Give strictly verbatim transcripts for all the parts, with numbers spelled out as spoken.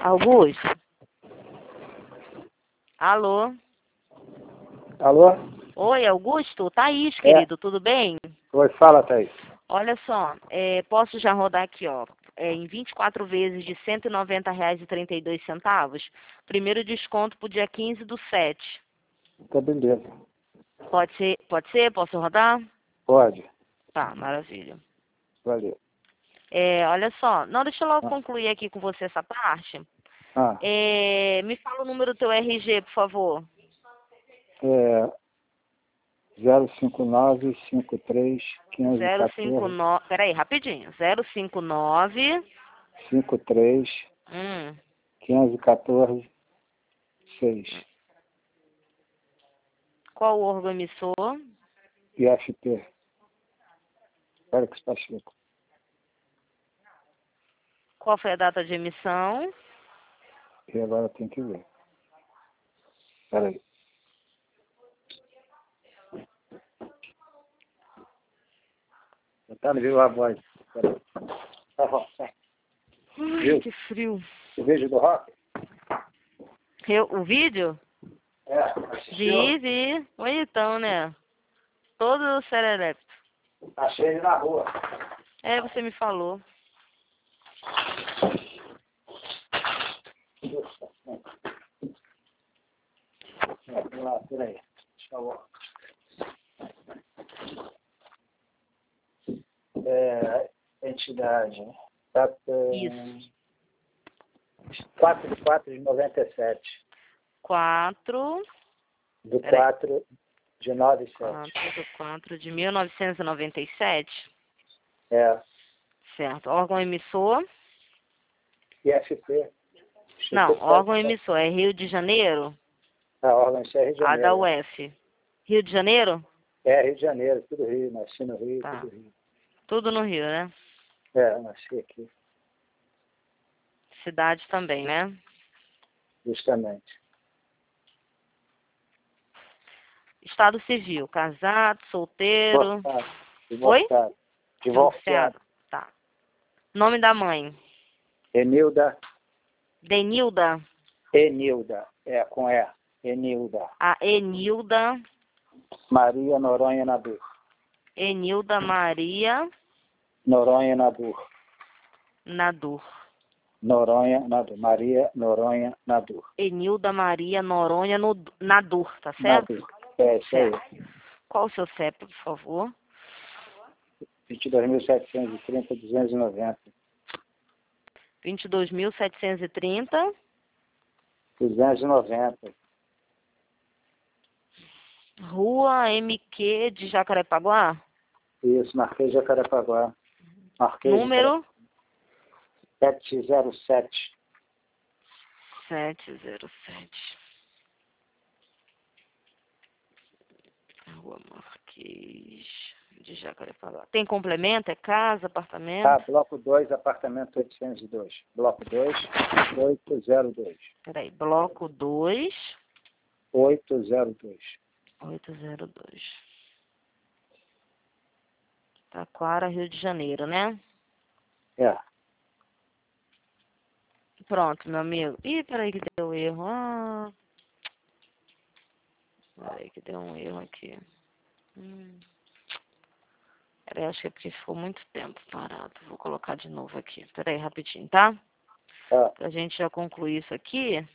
Augusto? Alô? Alô? Oi, Augusto? Thaís, querido, É. tudo bem? Oi, fala, Thaís. Olha só, é, posso já rodar aqui, ó, é, em vinte e quatro vezes de cento e noventa reais e trinta e dois centavos. Primeiro desconto pro dia quinze do sete. Tá beleza. Pode ser? Pode ser? Posso rodar? Pode. Tá, maravilha. Valeu. É, olha só, não, deixa eu logo Ah. concluir aqui com você essa parte. Ah, É, me fala o número do teu R G, por favor. é zero cinco nove cinco três um cinco um zero cinco quatro nove, peraí, rapidinho. zero cinco nove, cinco três hum, um cinco um quatro seis. qual o órgão emissor? I F P. Espera que está chico. Qual foi a data de emissão? E agora tem que ver. Espera aí. Tá, viu a voz? Espera aí. Tá bom, tá. Ai, Viu? que frio. O vídeo do rock? Eu, o vídeo? É, assistiu? Vi, vi. Bonitão, né? Todo serelepe. Achei ele na rua. É, você me falou. É, vamos lá, peraí. Deixa eu... É, entidade. Data... Isso. quatro de quatro de noventa e sete. quatro. Do Peraí. quatro de noventa e sete. quatro do quatro de mil novecentos e noventa e sete. É. Certo. Órgão emissor? I F P. Não, órgão emissor. É Rio de Janeiro? A órgão isso é Rio de A da Janeiro. U F. Rio de Janeiro? É, Rio de Janeiro, tudo Rio. Nasci no Rio, Tá. tudo Rio. Tudo no Rio, né? É, nasci aqui, Cidade também, né? justamente. Estado civil. Casado, solteiro. Divorciado. Oi? Divorciado. Divorciado. Divorciado. Tá. Nome da mãe? Enilda. Denilda. Enilda. É, com E. Enilda. A Enilda. Maria Noronha Nadur. Enilda Maria Noronha Nadur. Nadur. Noronha Nadur. Maria Noronha Nadur. Enilda Maria Noronha no, Nadur, tá certo? Nadur. É, isso aí. Certo. Qual o seu C E P, por favor? vinte e dois mil setecentos e trinta, duzentos e noventa. vinte e dois mil setecentos e trinta. duzentos e noventa. Rua M Q de Jacarepaguá. Isso, Marquês de Jacarepaguá. Marquês Número? sete zero sete. sete zero sete. Rua Marquês de Jacarepaguá. Tem complemento? É casa, apartamento? Ah, bloco dois, apartamento oitocentos e dois. Bloco dois, oito zero dois. Peraí, bloco dois. oito zero dois. oito zero dois. Taquara, Rio de Janeiro, né? É. Pronto, meu amigo. Ih, peraí que deu erro. Ah. Peraí que deu um erro aqui. Hum. Peraí, acho que é porque ficou muito tempo parado. Vou colocar de novo aqui. Peraí, rapidinho, tá? Tá. Pra gente já concluir isso aqui.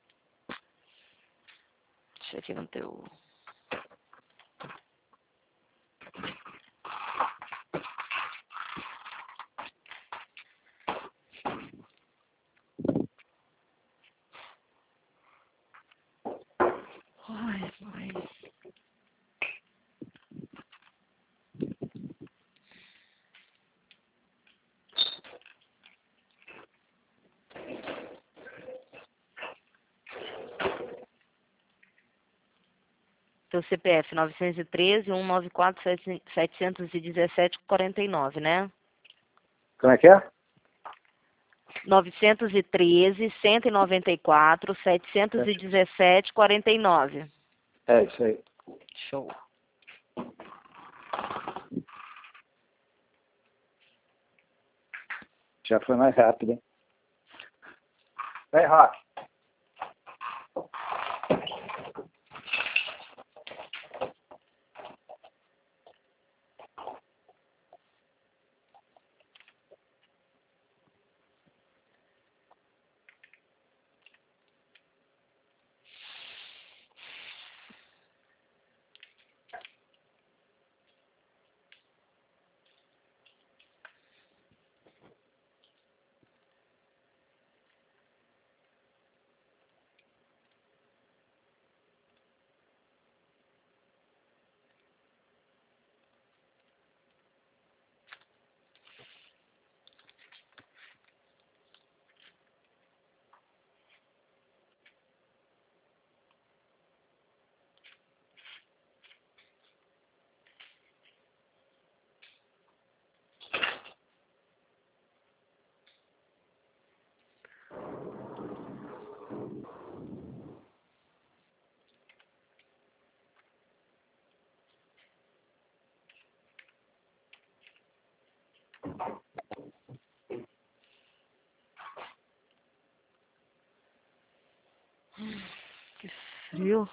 Deixa eu aqui no teu... Ai, mãe. Teu C P F nove um três, um nove quatro, sete um sete, quarenta e nove, né? Como é que é? nove um três, cento e noventa e quatro, setecentos e dezessete, quarenta e nove. É isso aí. Show. Já foi mais rápido, hein? Vem, Rock. Que frio.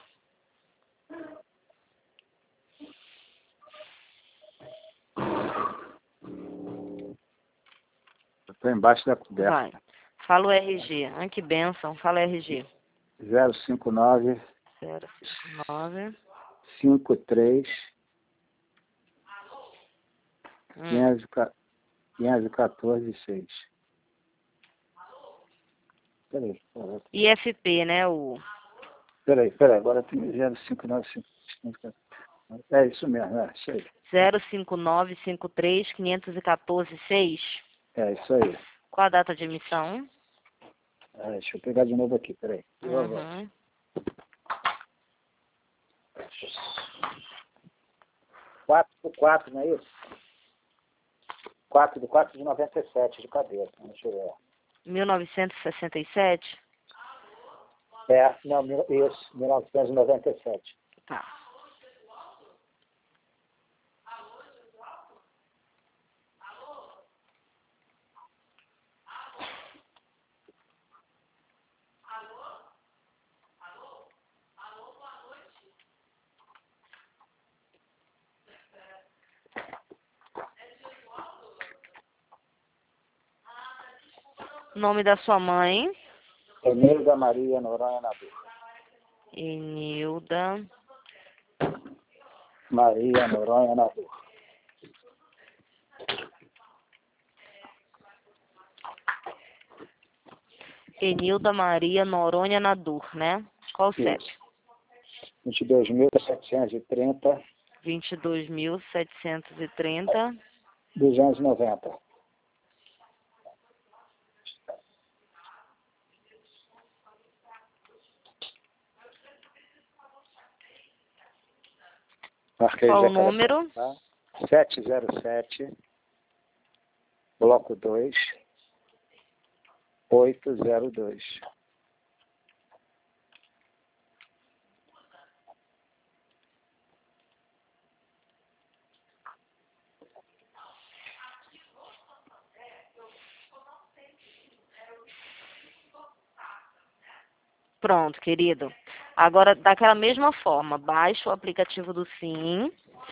Estou embaixo da coberta. Vai. Fala o R G. Ai, que bênção. Fala R G. zero cinco nove, zero cinco nove. cinco três, Hum. quinhentos e quatorze, seis. Peraí, peraí. I F P, né? O... Peraí, peraí. Agora tem zero cinco nove cinco. É isso mesmo, é isso aí. zero cinco nove cinco três quinhentos e quatorze seis. É isso aí. Qual a data de emissão? É, deixa eu pegar de novo aqui, peraí. Uhum. quatro por quatro, não é isso? quatro de quatro de noventa e sete de cabeça, deixa eu ver. mil novecentos e sessenta e sete? É, não, isso, mil novecentos e noventa e sete. Tá. Nome da sua mãe? Enilda Maria Noronha Nabuco. Enilda Maria Noronha Nabuco. Enilda Maria Noronha Nadur, né? Qual o C E P? vinte e dois mil setecentos e trinta. vinte e dois mil setecentos e trinta. duzentos e noventa. Marquei Qual o Jacaré, número? tá? sete zero sete, bloco dois, oito zero dois. Pronto, querido. Agora, daquela mesma forma, baixa o aplicativo do Sim.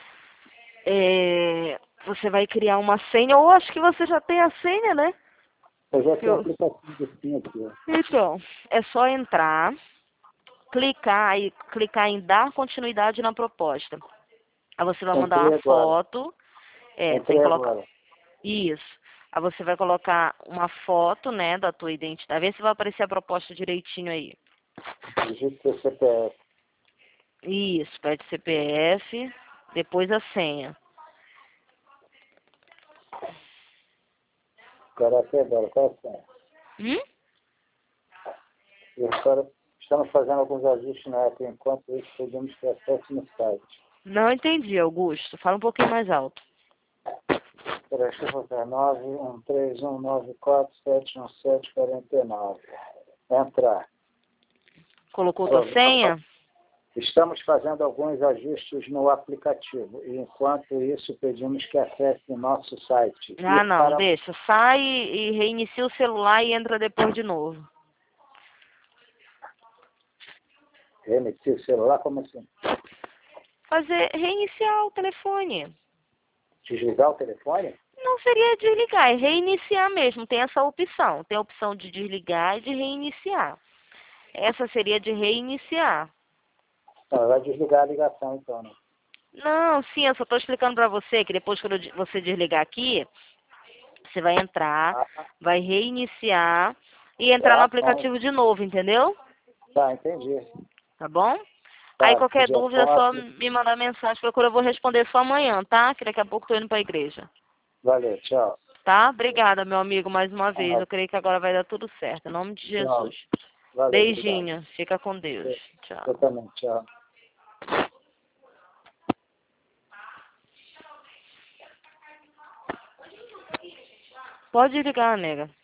É, você vai criar uma senha, ou acho que você já tem a senha, né? Eu já tenho o Eu... aplicativo do Sim aqui, ó. Então, é só entrar, clicar e clicar em dar continuidade na proposta. Aí você vai mandar Entrei uma agora. foto. É, tem Entrei que colocar. agora. Isso. Aí você vai colocar uma foto, né, da tua identidade. Vê se vai aparecer a proposta direitinho aí. Digite o C P F. Isso, pede C P F, depois a senha. Agora até agora, qual é a senha? Hum? E agora estamos fazendo alguns ajustes na app, enquanto isso podemos ter acesso no site. Não entendi, Augusto. Fala um pouquinho mais alto. Peraí, deixa eu ver. nove um três um nove quatro sete um sete quatro nove. Entrar. Colocou tua senha? Estamos fazendo alguns ajustes no aplicativo. E enquanto isso, pedimos que acesse o nosso site. Ah, E não, para... deixa. Sai e reinicia o celular e entra depois de novo. Reiniciar o celular, como assim? Fazer, reiniciar o telefone. Desligar o telefone? Não seria desligar, é reiniciar mesmo. Tem essa opção. Tem a opção de desligar e de reiniciar. Essa seria de reiniciar. Não, vai desligar a ligação então, né? Não, sim, eu só estou explicando para você que depois que você desligar aqui, você vai entrar, Ah, vai reiniciar e entrar no tá bom. aplicativo de novo, entendeu? Tá, entendi. Tá bom? Aí Tá, qualquer pedir a dúvida é só foto. me mandar mensagem, procura, eu vou responder só amanhã, tá? Que daqui a pouco estou indo para a igreja. Valeu, tchau. Tá? Obrigada, meu amigo, mais uma vez. Ah, Eu creio que agora vai dar tudo certo. Em nome de tchau. Jesus. Valeu, obrigado. Beijinho. Fica com Deus. Eu, Tchau. eu também, tchau. Pode ligar, nega.